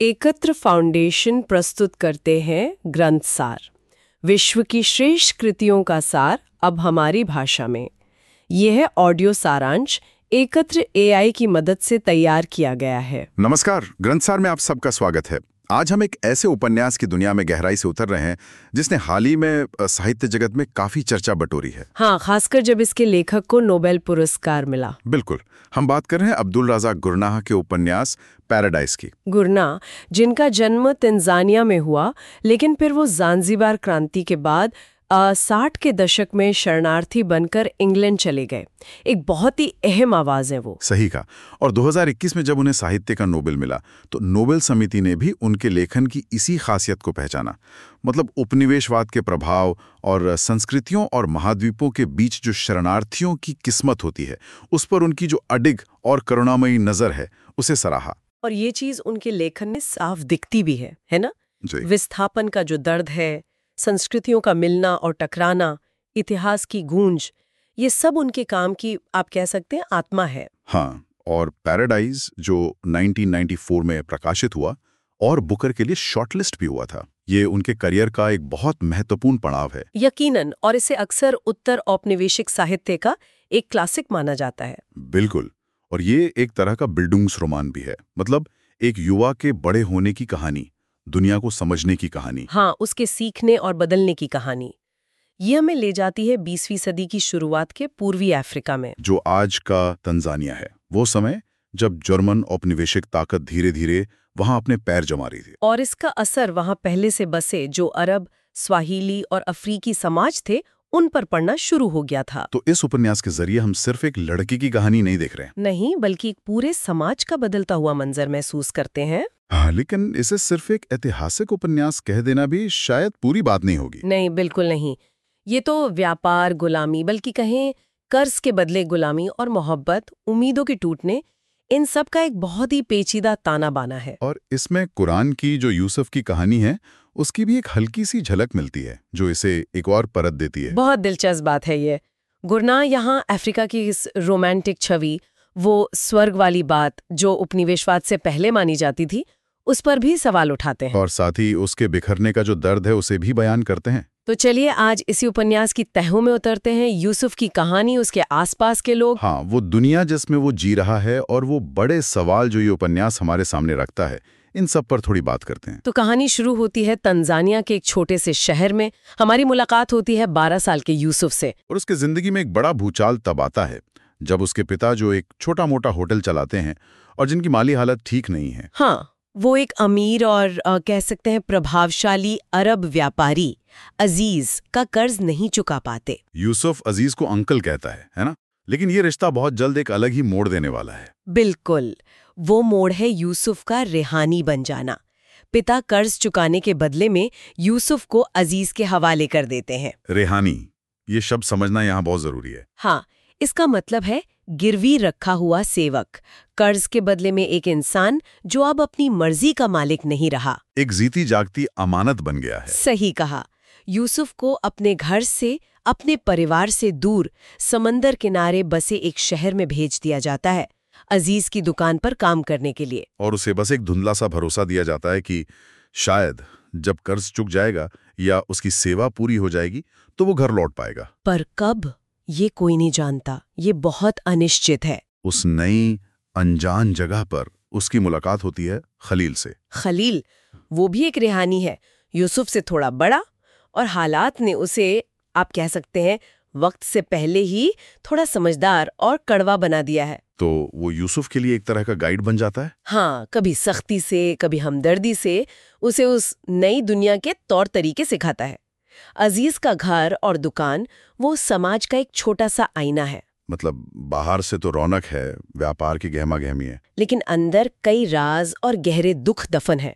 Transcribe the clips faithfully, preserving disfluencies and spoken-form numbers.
एकत्र फाउंडेशन प्रस्तुत करते हैं ग्रंथ सार, विश्व की श्रेष्ठ कृतियों का सार अब हमारी भाषा में। यह है ऑडियो सारांश एकत्र एआई की मदद से तैयार किया गया है। नमस्कार, ग्रंथसार में आप सबका स्वागत है। आज हम एक ऐसे उपन्यास की दुनिया में गहराई से उतर रहे हैं जिसने हाल ही में साहित्य जगत में काफी चर्चा बटोरी है। हाँ, खासकर जब इसके लेखक को नोबेल पुरस्कार मिला। बिल्कुल, हम बात कर रहे हैं अब्दुल रज़ाक गुरनाह के उपन्यास पैराडाइज की। गुरनाह, जिनका जन्म तंजानिया में हुआ, लेकिन फिर वो ज़ांज़ीबार क्रांति के बाद साठ के दशक में शरणार्थी बनकर इंग्लैंड चले गए। एक बहुत ही अहम आवाज है वो। सही कहा। और दो हज़ार इक्कीस में जब उन्हें साहित्य का नोबेल मिला तो नोबेल समिति ने भी उनके लेखन की इसी खासियत को पहचाना। मतलब उपनिवेशवाद के प्रभाव और संस्कृतियों और महाद्वीपों के बीच जो शरणार्थियों की किस्मत होती है, उस पर उनकी जो अडिग और करुणामयी नजर है, उसे सराहा। और ये चीज उनके लेखन में साफ दिखती भी है, है ना? विस्थापन का जो दर्द है, संस्कृतियों का मिलना और टकराना, इतिहास की गूंज, ये सब उनके काम की आप कह सकते हैं आत्मा है। हाँ, और पैराडाइज जो उन्नीस सौ चौरानवे में प्रकाशित हुआ और बुकर के लिए शॉर्टलिस्ट भी हुआ था, ये उनके करियर का एक बहुत महत्वपूर्ण पड़ाव है। यकीनन, और इसे अक्सर उत्तर औपनिवेशिक साहित्य का एक क्लासिक माना जाता है। बिल्कुल, और ये एक तरह का बिल्डुंग्सरोमान भी है। मतलब एक युवा के बड़े होने की कहानी, दुनिया को समझने की कहानी। हाँ, उसके सीखने और बदलने की कहानी। ये हमें ले जाती है बीसवीं सदी की शुरुआत के पूर्वी अफ्रीका में, जो आज का तंजानिया है। वो समय जब जर्मन औपनिवेशिक ताकत धीरे धीरे वहां अपने पैर जमा रही थी। और इसका असर वहां पहले से बसे जो अरब, स्वाहिली और अफ्रीकी समाज थे, उन पर पड़ना शुरू हो गया था। तो इस उपन्यास के जरिए हम सिर्फ एक लड़की की कहानी नहीं देख रहे हैं। नहीं, बल्कि एक पूरे समाज का बदलता हुआ मंजर महसूस करते हैं। हाँ, लेकिन इसे सिर्फ एक ऐतिहासिक उपन्यास कह देना भी शायद पूरी बात नहीं होगी। नहीं, बिल्कुल नहीं। ये तो व्यापार, गुलामी, बल्कि कहें कर्ज के बदले गुलामी और मोहब्बत, उम्मीदों के टूटने, इन सब का एक बहुत ही पेचीदा ताना बाना है। और इसमें कुरान की जो यूसुफ की कहानी है, उसकी भी एक हल्की सी झलक मिलती है जो इसे एक और परत देती है। बहुत दिलचस्प बात है ये। गुरनाह यहाँ अफ्रीका की इस रोमांटिक छवि, वो स्वर्ग वाली बात जो उपनिवेशवाद से पहले मानी जाती थी, उस पर भी सवाल उठाते हैं। और साथ ही उसके बिखरने का जो दर्द है उसे भी बयान करते हैं। तो चलिए आज इसी उपन्यास की तहों में उतरते हैं। यूसुफ की कहानी, उसके आसपास के लोग, हाँ, वो दुनिया जिसमें वो जी रहा है और वो बड़े सवाल जो ये उपन्यास हमारे सामने रखता है, इन सब पर थोड़ी बात करते हैं। तो कहानी शुरू होती है तंजानिया के एक छोटे से शहर में। हमारी मुलाकात होती है बारह साल के यूसुफ से। और उसके जिंदगी में एक बड़ा भूचाल तब आता है जब उसके पिता, जो एक छोटा मोटा होटल चलाते हैं और जिनकी माली हालत ठीक नहीं है, हाँ, वो एक अमीर और आ, कह सकते हैं प्रभावशाली अरब व्यापारी अजीज का कर्ज नहीं चुका पाते। यूसुफ अजीज को अंकल कहता है, है ना? लेकिन ये रिश्ता बहुत जल्द एक अलग ही मोड़ देने वाला है। बिल्कुल, वो मोड़ है यूसुफ का रेहानी बन जाना। पिता कर्ज चुकाने के बदले में यूसुफ को अजीज के हवाले कर देते हैं। रेहानी, ये शब्द समझना यहाँ बहुत जरूरी है। हाँ, इसका मतलब है गिरवी रखा हुआ सेवक, कर्ज के बदले में एक इंसान जो अब अपनी मर्जी का मालिक नहीं रहा, एक जीती जागती अमानत बन गया है। सही कहा। यूसुफ को अपने घर से, अपने परिवार से दूर समंदर किनारे बसे एक शहर में भेज दिया जाता है, अजीज की दुकान पर काम करने के लिए। और उसे बस एक धुंधला सा भरोसा दिया जाता है कि शायद जब कर्ज चुक जाएगा या उसकी सेवा पूरी हो जाएगी तो वो घर लौट पाएगा। पर कब, ये कोई नहीं जानता। ये बहुत अनिश्चित है। उस नई अनजान जगह पर उसकी मुलाकात होती है खलील से। खलील, वो भी एक रेहानी है, यूसुफ से थोड़ा बड़ा, और हालात ने उसे, आप कह सकते हैं, वक्त से पहले ही थोड़ा समझदार और कड़वा बना दिया है। तो वो यूसुफ के लिए एक तरह का गाइड बन जाता है। हाँ, कभी सख्ती से, कभी हमदर्दी से उसे उस नई दुनिया के तौर तरीके सिखाता है। अजीज का घर और दुकान वो समाज का एक छोटा सा आईना है। मतलब बाहर से तो रौनक है, व्यापार की गहमा गहमी है, लेकिन अंदर कई राज और गहरे दुख दफन है।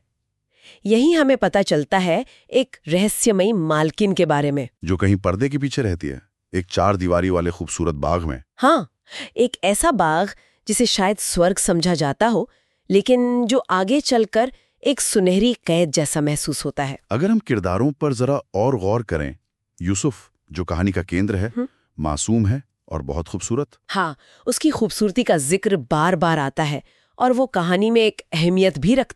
यही हमें पता चलता है एक रहस्यमयी मालकिन के बारे में, जो कहीं पर्दे के पीछे रहती है, एक चार दीवारी वाले खूबसूरत बाग में। हाँ, एक ऐसा बाग जिसे शायद स्वर्ग समझा जाता हो, लेकिन जो आगे चलकर एक सुनहरी कैद जैसा महसूस होता है। अगर हम किरदारों पर जरा और गौर करें, यूसुफ जो कहानी का केंद्र है, मासूम है और बहुत खूबसूरत। हाँ, उसकी खूबसूरती का जिक्र बार बार आता है और वो कहानी में एक अहमियत भी रखती है।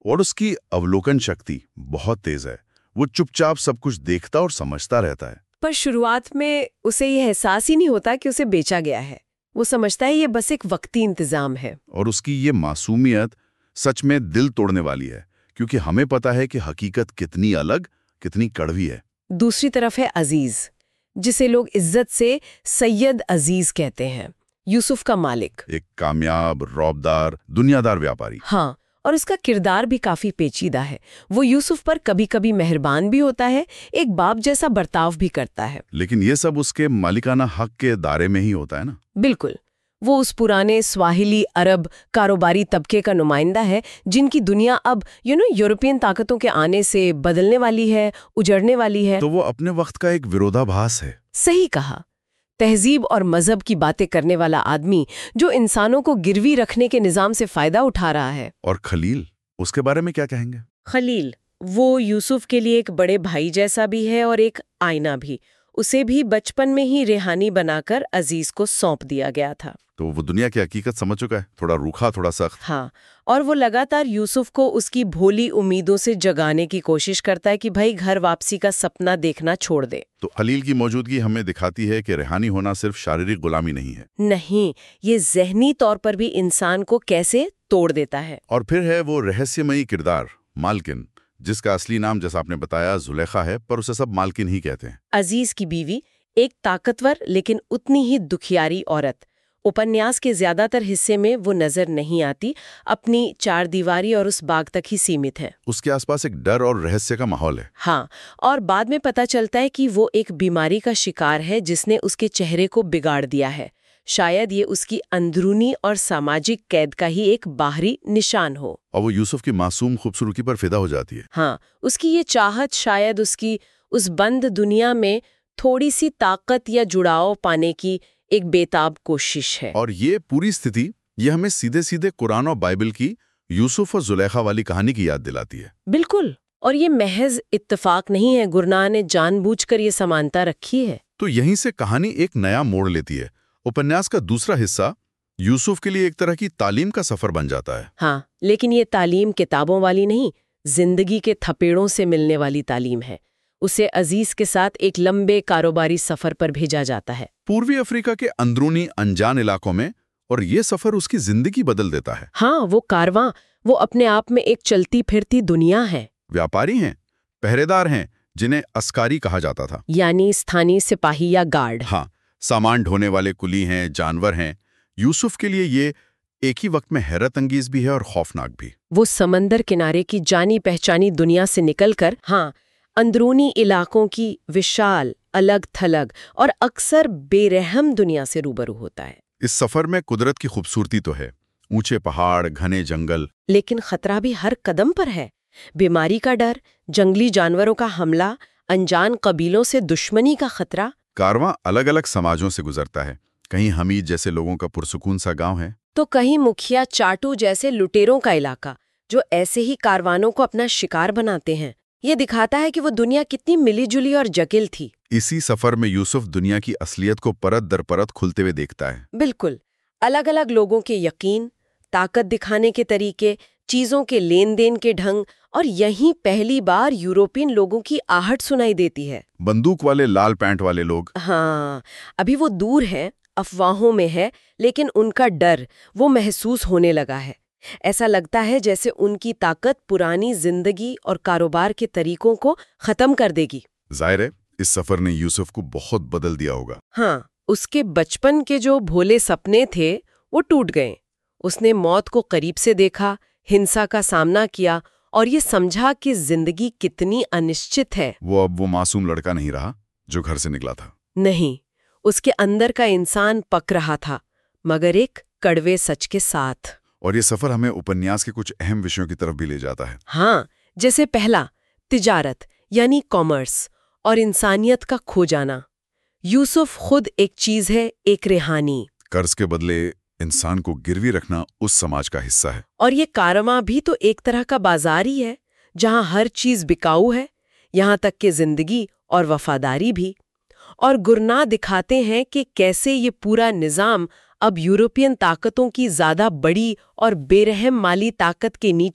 और उसकी अवलोकन शक्ति बहुत तेज है। वो चुपचाप सब कुछ देखता और समझता रहता है। पर शुरुआत में उसे ये एहसास ही नहीं होता कि उसे बेचा गया है। वो समझता है ये बस एक वक्ती इंतजाम है। और उसकी ये मासूमियत सच में दिल तोड़ने वाली है, क्योंकि हमें पता है कि हकीकत कितनी अलग, कितनी कड़वी है। दूसरी तरफ है अजीज, जिसे लोग इज्जत से सैयद अजीज कहते हैं, यूसुफ का मालिक। एक कामयाब, रौबदार, दुनियादार व्यापारी। हाँ, और उसका किरदार भी काफी पेचीदा है। वो यूसुफ पर कभी कभी मेहरबान भी होता है, एक बाप जैसा बर्ताव भी करता है। लेकिन ये सब उसके मालिकाना हक के दायरे में ही होता है ना। बिल्कुल। वो उस पुराने स्वाहिली अरब कारोबारी तबके का नुमाइंदा है, जिनकी दुनिया अब यू नो यूरोपियन ताकतों के आने से बदलने वाली है, उजड़ने वाली है। तो वो अपने वक्त का एक विरोधाभास है। सही कहा। तहजीब और मजहब की बातें करने वाला आदमी जो इंसानों को गिरवी रखने के निजाम से फायदा उठा रहा है। और खलील, उसके बारे में क्या कहेंगे? खलील, वो यूसुफ के लिए एक बड़े भाई जैसा भी है और एक आईना भी। उसे भी बचपन में ही रेहानी बनाकर अजीज को सौंप दिया गया था। तो वो दुनिया की हकीकत समझ चुका है, थोड़ा रूखा, थोड़ा सख्त। हाँ, और वो लगातार यूसुफ को उसकी भोली उम्मीदों से जगाने की कोशिश करता है कि भाई घर वापसी का सपना देखना छोड़ दे। तो खलील की मौजूदगी हमें दिखाती है कि रेहानी होना सिर्फ शारीरिक गुलामी नहीं है। नहीं, ये ज़हनी तौर पर भी इंसान को कैसे तोड़ देता है। और फिर है वो रहस्यमयी किरदार, मालकिन, जिसका असली नाम जैसा आपने बताया जुलेखा है, पर उसे सब मालकिन ही कहते हैं। अजीज की बीवी, एक ताकतवर लेकिन उतनी ही दुखियारी औरत। उपन्यास के ज्यादातर हिस्से में वो नजर नहीं आती, अपनी चार दीवारी और उस बाग तक ही सीमित है। उसके आसपास एक डर और रहस्य का माहौल है। हाँ, और बाद में पता चलता है कि वो एक बीमारी का शिकार है जिसने उसके चेहरे को बिगाड़ दिया है। शायद ये उसकी अंदरूनी और सामाजिक कैद का ही एक बाहरी निशान हो। और वो यूसुफ की मासूम खूबसूरती पर फिदा हो जाती है। हाँ, उसकी ये चाहत शायद उसकी उस बंद दुनिया में थोड़ी सी ताकत या जुड़ाव पाने की एक बेताब कोशिश है। और ये पूरी स्थिति ये हमें सीधे सीधे कुरान और बाइबल की यूसुफ और जुलेखा वाली कहानी की याद दिलाती है। बिल्कुल, और ये महज इत्तेफाक नहीं है, गुरनाह ने जानबूझकर ये समानता रखी है। तो यहीं से कहानी एक नया मोड़ लेती है। उपन्यास का दूसरा हिस्सा यूसुफ के लिए एक तरह की तालीम का सफर बन जाता है। हाँ, लेकिन ये तालीम किताबों वाली नहीं, जिंदगी के थपेड़ों से मिलने वाली तालीम है। उसे अजीज के साथ एक लंबे कारोबारी सफर पर भेजा जाता है, पूर्वी अफ्रीका के अंदरूनी अनजान इलाकों में, और ये सफर उसकी जिंदगी बदल देता है। हाँ, वो कारवां, वो अपने आप में एक चलती फिरती दुनिया है। व्यापारी हैं, पहरेदार हैं, जिन्हें अस्कारी कहा जाता था, यानी स्थानीय सिपाही या गार्ड। हाँ, सामान ढोने वाले कुली हैं, जानवर हैं। यूसुफ के लिए ये एक ही वक्त में हैरत अंगेज भी है और खौफनाक भी। वो समंदर किनारे की जानी पहचानी दुनिया से निकलकर हाँ अंदरूनी इलाकों की विशाल, अलग थलग और अक्सर बेरहम दुनिया से रूबरू होता है। इस सफर में कुदरत की खूबसूरती तो है, ऊंचे पहाड़, घने जंगल, लेकिन खतरा भी हर कदम पर है। बीमारी का डर, जंगली जानवरों का हमला, अनजान कबीलों से दुश्मनी का खतरा। कारवां अलग अलग समाजों से गुजरता है। कहीं हमीद जैसे लोगों का पुरसुकून सा गांव है, तो कहीं मुखिया चाटू जैसे लुटेरों का इलाका, जो ऐसे ही कारवानों को अपना शिकार बनाते हैं। ये दिखाता है कि वो दुनिया कितनी मिलीजुली और जटिल थी। इसी सफर में यूसुफ दुनिया की असलियत को परत दर परत खुलते हुए देखता है। बिल्कुल, अलग अलग लोगों के यकीन, ताकत दिखाने के तरीके, चीजों के लेन देन के ढंग, और यहीं पहली बार यूरोपियन लोगों की आहट सुनाई देती है। बंदूक वाले, लाल पैंट वाले लोग। हाँ, अभी वो दूर हैं, अफवाहों में है, लेकिन उनका डर वो महसूस होने लगा है। ऐसा लगता है जैसे उनकी ताकत पुरानी जिंदगी और कारोबार के तरीकों को खत्म कर देगी। जाहिर है इस सफर ने यूसुफ को बहुत बदल दिया होगा। हाँ, उसके बचपन के जो भोले सपने थे वो टूट गए। उसने मौत को करीब से देखा, हिंसा का सामना किया और ये समझा कि जिंदगी कितनी अनिश्चित है। वो अब वो मासूम लड़का नहीं रहा जो घर से निकला था। नहीं, उसके अंदर का इंसान पक रहा था, मगर एक कड़वे सच के साथ। और ये सफर हमें उपन्यास के कुछ अहम विषयों की तरफ भी ले जाता है। हाँ, जैसे पहला, तिजारत यानी कॉमर्स और इंसानियत का खो जाना। यूसुफ खुद एक चीज है, एक रेहानी। कर्ज के बदले इंसान को गिरवी रखना उस समाज का हिस्सा है। और ये कारवां भी तो एक तरह का बाजार ही है, जहां हर चीज बिकाऊ है, यहां तक कि जिंदगी और वफादारी भी। और गुरनाह दिखाते हैं कि कैसे ये पूरा निजाम अब यूरोपियन ताकतों की ज्यादा बड़ी और बेरहम माली ताकत के नीचे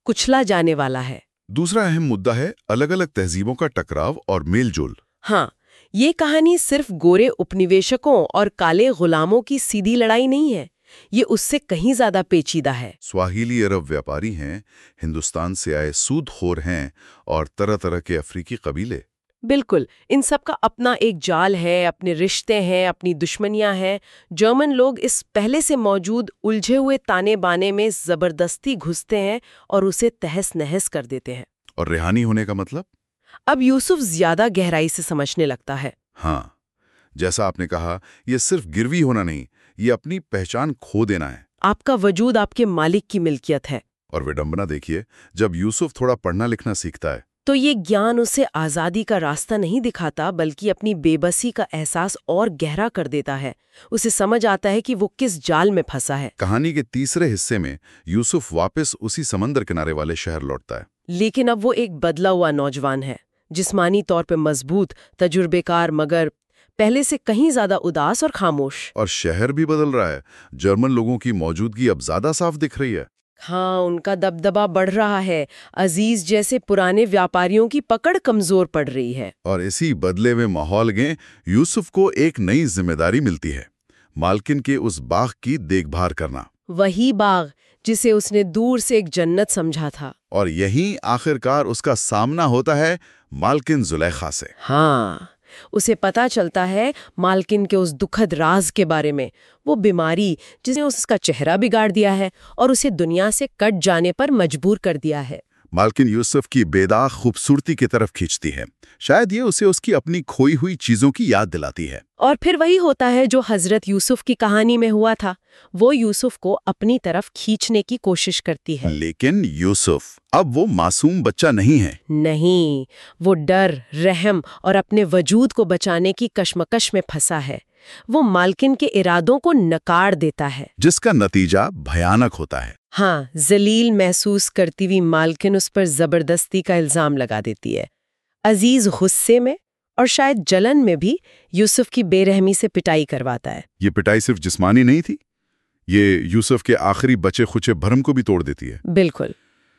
कुचला जाने वाला है। दूसरा अहम मुद्दा है अलग अलग तहजीबों का टकराव और मेलजोल। हाँ, ये कहानी सिर्फ गोरे उपनिवेशकों और काले गुलामों की सीधी लड़ाई नहीं है, ये उससे कहीं ज्यादा पेचीदा है। स्वाहिली अरब व्यापारी हैं, हिंदुस्तान से आए सूदखोर हैं और तरह तरह के अफ्रीकी कबीले। बिल्कुल, इन सब का अपना एक जाल है, अपने रिश्ते हैं, अपनी दुश्मनियां हैं। जर्मन लोग इस पहले से मौजूद उलझे हुए ताने बाने में जबरदस्ती घुसते हैं और उसे तहस नहस कर देते हैं। और रेहानी होने का मतलब? अब यूसुफ ज्यादा गहराई से समझने लगता है। हाँ, जैसा आपने कहा, यह सिर्फ गिरवी होना नहीं, ये अपनी पहचान खो देना है। आपका वजूद आपके मालिक की मिल्कियत है। और विडंबना देखिए, जब यूसुफ थोड़ा पढ़ना लिखना सीखता है तो ये ज्ञान उसे आज़ादी का रास्ता नहीं दिखाता, बल्कि अपनी बेबसी का एहसास और गहरा कर देता है। उसे समझ आता है कि वो किस जाल में फंसा है। कहानी के तीसरे हिस्से में यूसुफ वापस उसी समंदर किनारे वाले शहर लौटता है। लेकिन अब वो एक बदला हुआ नौजवान है, जिस्मानी तौर पे मजबूत, तजुर्बेकार, मगर पहले से कहीं ज्यादा उदास और खामोश। और शहर भी बदल रहा है। जर्मन लोगों की मौजूदगी अब ज्यादा साफ दिख रही है। हाँ, उनका दबदबा बढ़ रहा है। अजीज जैसे पुराने व्यापारियों की पकड़ कमजोर पड़ रही है। और इसी बदले हुए माहौल में यूसुफ को एक नई जिम्मेदारी मिलती है, मालकिन के उस बाग की देखभाल करना। वही बाग जिसे उसने दूर से एक जन्नत समझा था। और यही आखिरकार उसका सामना होता है मालकिन जुलेखा से। हाँ, उसे पता चलता है मालकिन के उस दुखद राज के बारे में, वो बीमारी जिसने उसका चेहरा बिगाड़ दिया है और उसे दुनिया से कट जाने पर मजबूर कर दिया है। मालकिन यूसुफ की बेदाग खूबसूरती की तरफ खींचती है। शायद ये उसे उसकी अपनी खोई हुई चीजों की याद दिलाती है। और फिर वही होता है जो हजरत यूसुफ की कहानी में हुआ था। वो यूसुफ को अपनी तरफ खींचने की कोशिश करती है। लेकिन यूसुफ अब वो मासूम बच्चा नहीं है। नहीं, वो डर, रहम और अपने वजूद को बचाने की कश्मकश में फंसा है। वो मालकिन के इरादों को नकार देता है, जिसका नतीजा भयानक होता है। हाँ, जलील महसूस करती हुई मालकिन उस पर जबरदस्ती का इल्जाम लगा देती है। अजीज गुस्से में और शायद जलन में भी यूसुफ की बेरहमी से पिटाई करवाता है। ये पिटाई सिर्फ जिस्मानी नहीं थी, ये यूसुफ के आखिरी बचे खुचे भरम को भी तोड़ देती है। बिल्कुल।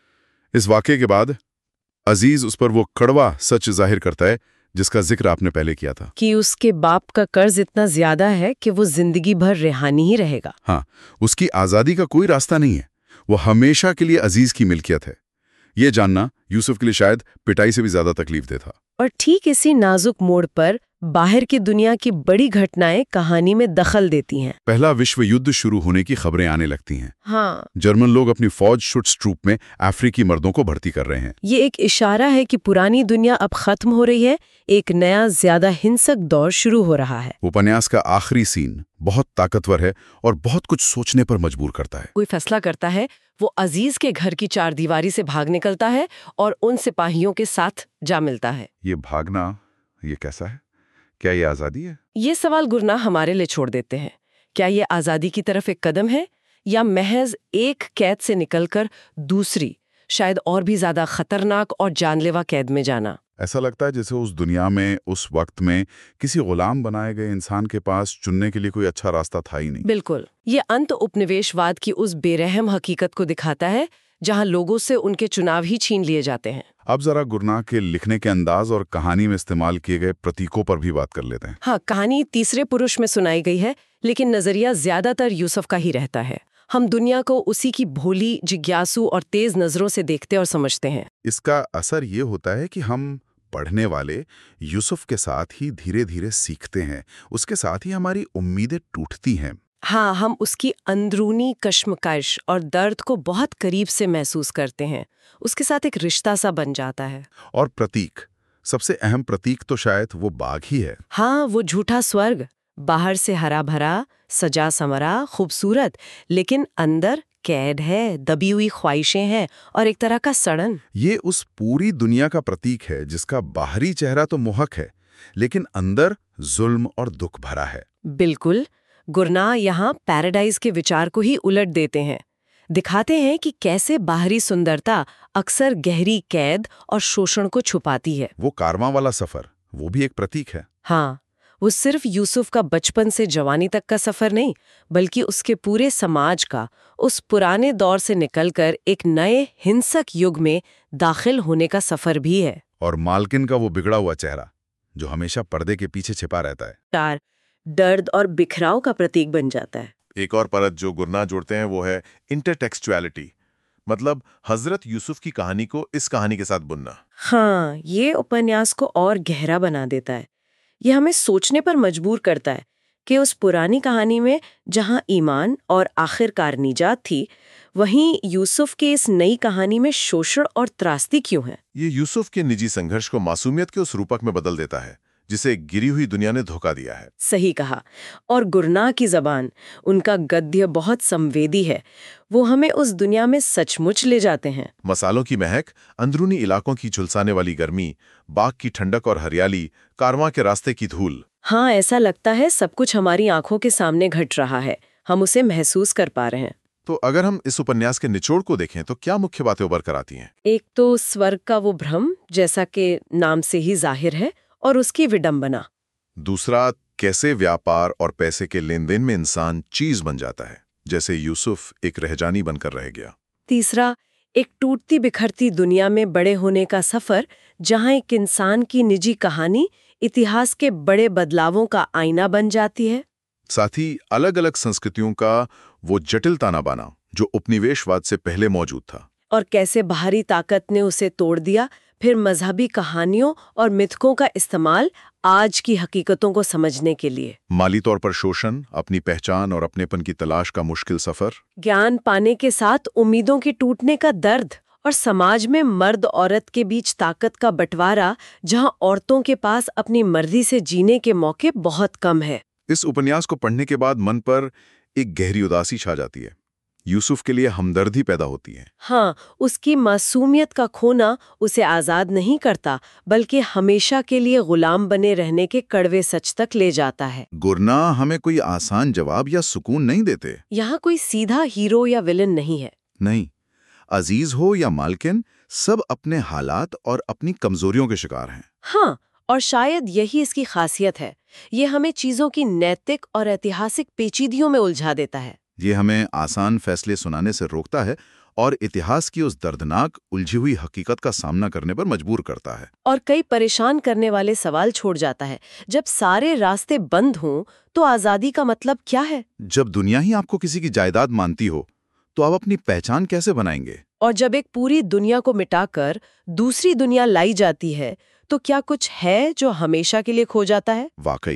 इस वाक़े के बाद अजीज उस पर वो कड़वा सच जाहिर करता है जिसका जिक्र आपने पहले किया था, कि उसके बाप का कर्ज इतना ज्यादा है कि वो जिंदगी भर रेहानी ही रहेगा। हाँ, उसकी आज़ादी का कोई रास्ता नहीं है, वो हमेशा के लिए अजीज की मिल्कियत है। ये जानना यूसुफ के लिए शायद पिटाई से भी ज्यादा तकलीफ दे था। और ठीक इसी नाजुक मोड़ पर बाहर की दुनिया की बड़ी घटनाएं कहानी में दखल देती हैं। पहला विश्व युद्ध शुरू होने की खबरें आने लगती हैं। हाँ, जर्मन लोग अपनी फौज शुट्ज़ट्रूप में अफ्रीकी मर्दों को भर्ती कर रहे हैं। ये एक इशारा है कि पुरानी दुनिया अब खत्म हो रही है, एक नया ज्यादा हिंसक दौर शुरू हो रहा है। उपन्यास का आखिरी सीन बहुत ताकतवर है और बहुत कुछ सोचने पर मजबूर करता है। कोई फैसला करता है, वो अजीज के घर की चारदीवारी से भाग निकलता है और उन सिपाहियों के साथ जा मिलता है। ये भागना, ये कैसा है? क्या ये आज़ादी है? ये सवाल गुरना हमारे लिए छोड़ देते हैं। क्या ये आज़ादी की तरफ एक कदम है या महज एक कैद से निकलकर दूसरी, शायद और भी ज्यादा खतरनाक और जानलेवा कैद में जाना? ऐसा लगता है जैसे उस दुनिया में, उस वक्त में किसी गुलाम बनाए गए इंसान के पास चुनने के लिए कोई अच्छा रास्ता था ही नहीं। बिल्कुल। ये अंत उपनिवेशवाद की उस बेरहम हकीकत को दिखाता है जहां लोगों से उनके चुनाव ही छीन लिए जाते हैं। अब जरा गुरना के लिखने के अंदाज और कहानी में इस्तेमाल किए गए प्रतीकों पर भी बात कर लेते हैं। हाँ, कहानी तीसरे पुरुष में सुनाई गई है, लेकिन नजरिया ज्यादातर यूसुफ का ही रहता है। हम दुनिया को उसी की भोली, जिज्ञासु और तेज नजरों से देखते और समझते हैं। इसका असर ये होता है कि हम पढ़ने वाले यूसुफ के साथ ही धीरे धीरे सीखते हैं, उसके साथ ही हमारी उम्मीदें टूटती हैं। हाँ, हम उसकी अंदरूनी कश्मकश और दर्द को बहुत करीब से महसूस करते हैं। उसके साथ एक रिश्ता सा बन जाता है। और प्रतीक, सबसे अहम प्रतीक तो शायद वो बाग ही है। हाँ, वो झूठा स्वर्ग, बाहर से हरा भरा, सजा संवरा, खूबसूरत, लेकिन अंदर कैद है, दबी हुई ख्वाहिशें हैं और एक तरह का सड़न। ये उस पूरी दुनिया का प्रतीक है जिसका बाहरी चेहरा तो मोहक है, लेकिन अंदर जुल्म और दुख भरा है। बिल्कुल। गुरना यहाँ पैराडाइज के विचार को ही उलट देते हैं। दिखाते हैं कि कैसे बाहरी सुंदरता अक्सर गहरी कैद और शोषण को छुपाती है। वो कारवां वाला सफर, वो भी एक प्रतीक है। हाँ, वो सिर्फ यूसुफ का बचपन से जवानी तक का सफर नहीं, बल्कि उसके पूरे समाज का उस पुराने दौर से निकलकर एक नए हिंसक युग में दाखिल होने का सफर भी है। और मालकिन का वो बिगड़ा हुआ चेहरा जो हमेशा पर्दे के पीछे छिपा रहता है, तार दर्द और बिखराव का प्रतीक बन जाता है। एक और परत जो गुरनाह जोड़ते हैं वो है इंटरटेक्सचुअलिटी, मतलब हजरत यूसुफ की कहानी को इस कहानी के साथ बुनना। हाँ, ये उपन्यास को और गहरा बना देता है। ये हमें सोचने पर मजबूर करता है कि उस पुरानी कहानी में जहाँ ईमान और आखिरकार निजात थी, वहीं यूसुफ के इस नई कहानी में शोषण और त्रासदी क्यों है। ये यूसुफ के निजी संघर्ष को मासूमियत के उस रूपक में बदल देता है जिसे गिरी हुई दुनिया ने धोखा दिया है। सही कहा। और गुरनाह की जबान, उनका गद्य बहुत संवेदी है। वो हमें उस दुनिया में सचमुच ले जाते हैं। मसालों की महक, अंदरूनी इलाकों की झुलसाने वाली गर्मी, बाग की ठंडक और हरियाली, कारवां के रास्ते की धूल। हाँ, ऐसा लगता है सब कुछ हमारी आंखों के सामने घट रहा है, हम उसे महसूस कर पा रहे हैं। तो अगर हम इस उपन्यास के निचोड़ को देखें तो क्या मुख्य बातें उभर कर आती हैं? एक तो स्वर्ग का वो भ्रम, जैसा कि नाम से ही जाहिर है, और उसकी विडंबना। दूसरा, कैसे व्यापार और पैसे के लेन देन में इंसान चीज बन जाता है, जैसे यूसुफ एक रहजानी बनकर रह गया। तीसरा, एक टूटती बिखरती दुनिया में बड़े होने का सफर, जहां एक इंसान की निजी कहानी इतिहास के बड़े बदलावों का आईना बन जाती है। साथ ही अलग अलग संस्कृतियों का वो जटिल ताना बाना जो उपनिवेशवाद से पहले मौजूद था, और कैसे बाहरी ताकत ने उसे तोड़ दिया। फिर मजहबी कहानियों और मिथकों का इस्तेमाल आज की हकीकतों को समझने के लिए। माली तौर पर शोषण, अपनी पहचान और अपनेपन की तलाश का मुश्किल सफर, ज्ञान पाने के साथ उम्मीदों के टूटने का दर्द, और समाज में मर्द औरत के बीच ताकत का बंटवारा, जहां औरतों के पास अपनी मर्जी से जीने के मौके बहुत कम है। इस उपन्यास को पढ़ने के बाद मन पर एक गहरी उदासी छा जाती है। यूसुफ के लिए हमदर्दी पैदा होती है। हाँ, उसकी मासूमियत का खोना उसे आजाद नहीं करता, बल्कि हमेशा के लिए गुलाम बने रहने के कड़वे सच तक ले जाता है। गुरनाह हमें कोई आसान जवाब या सुकून नहीं देते। यहाँ कोई सीधा हीरो या विलन नहीं है। नहीं, अजीज हो या मालकिन, सब अपने हालात और अपनी कमजोरियों के शिकार हैं। हाँ, और शायद यही इसकी खासियत है। ये हमें चीजों की नैतिक और ऐतिहासिक पेचीदियों में उलझा देता है। ये हमें आसान फैसले सुनाने से रोकता है और इतिहास की उस दर्दनाक उलझी हुई हकीकत का सामना करने पर मजबूर करता है। और कई परेशान करने वाले सवाल छोड़ जाता है। जब सारे रास्ते बंद हों तो आजादी का मतलब क्या है? जब दुनिया ही आपको किसी की जायदाद मानती हो तो आप अपनी पहचान कैसे बनाएंगे? और जब एक पूरी दुनिया को मिटाकर दूसरी दुनिया लाई जाती है तो क्या कुछ है जो हमेशा के लिए खो जाता है? वाकई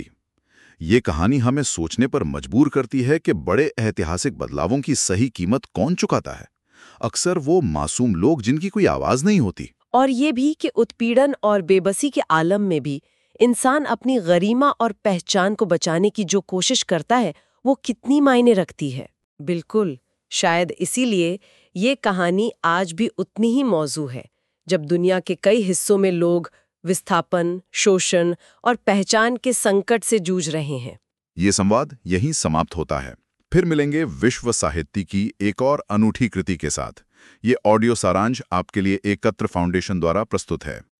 ये कहानी हमें सोचने पर मजबूर करती है कि बड़े ऐतिहासिक बदलावों की सही कीमत कौन चुकाता है। अक्सर वो मासूम लोग जिनकी कोई आवाज नहीं होती। और ये भी कि उत्पीड़न और बेबसी के आलम में भी इंसान अपनी गरिमा और पहचान को बचाने की जो कोशिश करता है वो कितनी मायने रखती है। बिल्कुल, शायद इसीलिए ये कहानी आज भी उतनी ही मौजू है, जब दुनिया के कई हिस्सों में लोग विस्थापन, शोषण और पहचान के संकट से जूझ रहे हैं। ये संवाद यहीं समाप्त होता है। फिर मिलेंगे विश्व साहित्य की एक और अनूठी कृति के साथ। ये ऑडियो सारांश आपके लिए एकत्र फाउंडेशन द्वारा प्रस्तुत है।